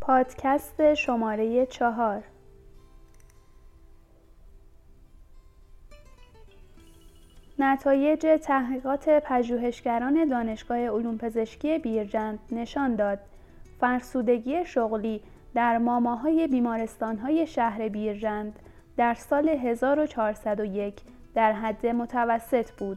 پادکست شماره 4. نتایج تحقیقات پژوهشگران دانشگاه علوم پزشکی بیرجند نشان داد فرسودگی شغلی در ماماهای بیمارستان‌های شهر بیرجند در سال 1401 در حد متوسط بود.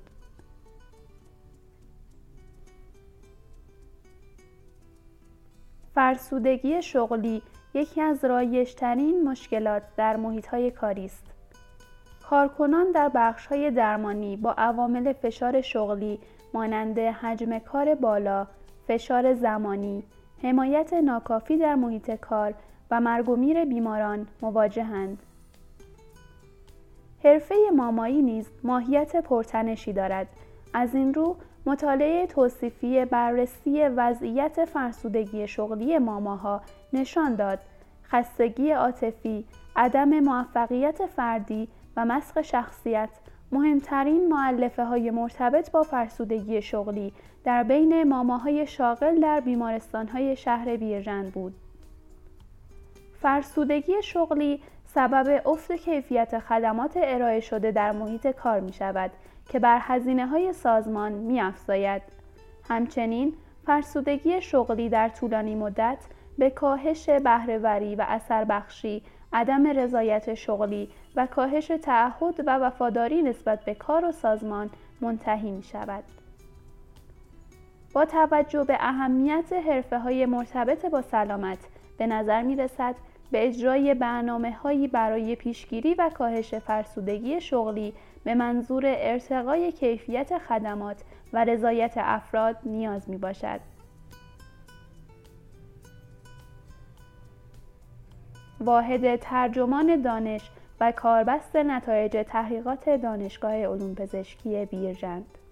فرسودگی شغلی یکی از رایج‌ترین مشکلات در محیط‌های کاری است. کارکنان در بخش‌های درمانی با عوامل فشار شغلی مانند حجم کار بالا، فشار زمانی، حمایت ناکافی در محیط کار و مرگ و میر بیماران مواجه‌اند. حرفه مامایی نیز ماهیت پرتنشی دارد. از این رو مطالعه توصیفی بررسی وضعیت فرسودگی شغلی ماماها نشان داد خستگی عاطفی، عدم موفقیت فردی و مسخ شخصیت مهمترین مؤلفه‌های مرتبط با فرسودگی شغلی در بین ماماهای شاغل در بیمارستان‌های شهر بیرجند بود. فرسودگی شغلی سبب افت کیفیت خدمات ارائه شده در محیط کار می شود که بر هزینه‌های سازمان می‌افزاید. همچنین فرسودگی شغلی در طولانی مدت به کاهش بهره‌وری و اثربخشی، عدم رضایت شغلی و کاهش تعهد و وفاداری نسبت به کار و سازمان منتهی می شود. با توجه به اهمیت حرفه‌های مرتبط با سلامت، به نظر می رسد به اجرای برنامه‌هایی برای پیشگیری و کاهش فرسودگی شغلی به منظور ارتقای کیفیت خدمات و رضایت افراد نیاز می باشد. واحد ترجمان دانش و کاربست نتایج تحقیقات دانشگاه علوم پزشکی بیرجند